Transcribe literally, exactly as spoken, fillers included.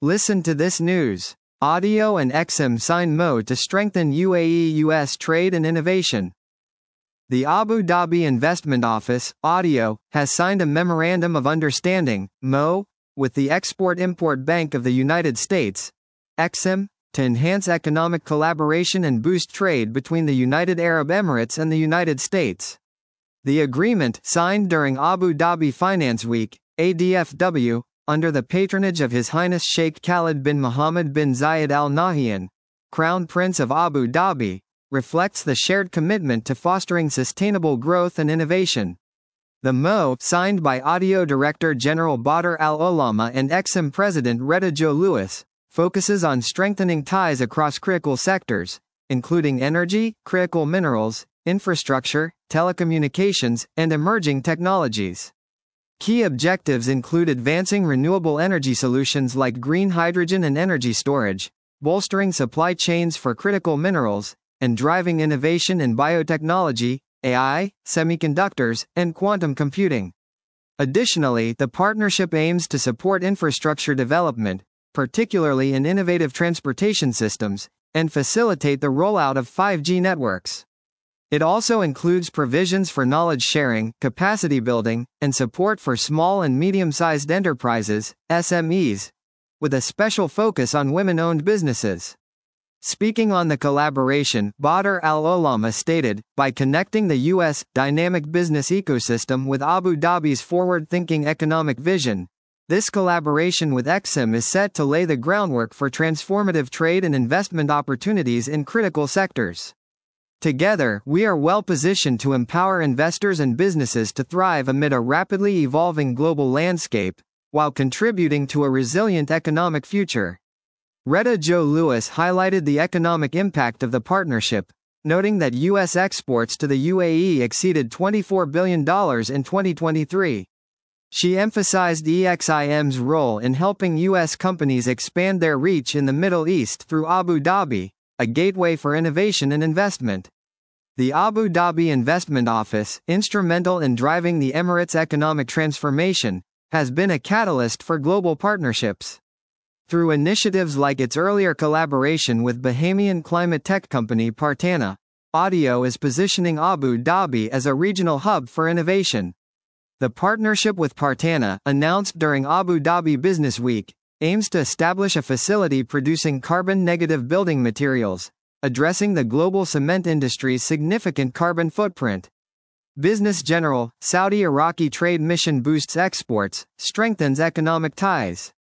Listen to this news. Audio and Exim sign M O U to strengthen U A E-U S trade and innovation. The Abu Dhabi Investment Office, ADIO, has signed a Memorandum of Understanding, M O U, with the Export-Import Bank of the United States, Exim, to enhance economic collaboration and boost trade between the United Arab Emirates and the United States. The agreement, signed during Abu Dhabi Finance Week, A D F W, under the patronage of His Highness Sheikh Khalid bin Mohammed bin Zayed Al Nahyan, Crown Prince of Abu Dhabi, reflects the shared commitment to fostering sustainable growth and innovation. The M O U, signed by ADIO Director General Badr Al Olama and Exim President Reda Joe Lewis, focuses on strengthening ties across critical sectors, including energy, critical minerals, infrastructure, telecommunications, and emerging technologies. Key objectives include advancing renewable energy solutions like green hydrogen and energy storage, bolstering supply chains for critical minerals, and driving innovation in biotechnology, A I, semiconductors, and quantum computing. Additionally, the partnership aims to support infrastructure development, particularly in innovative transportation systems, and facilitate the rollout of five G networks. It also includes provisions for knowledge sharing, capacity building, and support for small and medium-sized enterprises, S M Es, with a special focus on women-owned businesses. Speaking on the collaboration, Badr Al Olama stated, "By connecting the U S dynamic business ecosystem with Abu Dhabi's forward-thinking economic vision, this collaboration with Exim is set to lay the groundwork for transformative trade and investment opportunities in critical sectors. Together, we are well positioned to empower investors and businesses to thrive amid a rapidly evolving global landscape, while contributing to a resilient economic future." Reda Joe Lewis highlighted the economic impact of the partnership, noting that U S exports to the U A E exceeded twenty-four billion dollars in twenty twenty-three. She emphasized E X I M's role in helping U S companies expand their reach in the Middle East through Abu Dhabi, a gateway for innovation and investment. The Abu Dhabi Investment Office, instrumental in driving the Emirates' economic transformation, has been a catalyst for global partnerships. Through initiatives like its earlier collaboration with Bahamian climate tech company Partana, ADIO is positioning Abu Dhabi as a regional hub for innovation. The partnership with Partana, announced during Abu Dhabi Business Week, aims to establish a facility producing carbon-negative building materials, addressing the global cement industry's significant carbon footprint. Business General, Saudi Iraqi trade mission boosts exports, strengthens economic ties.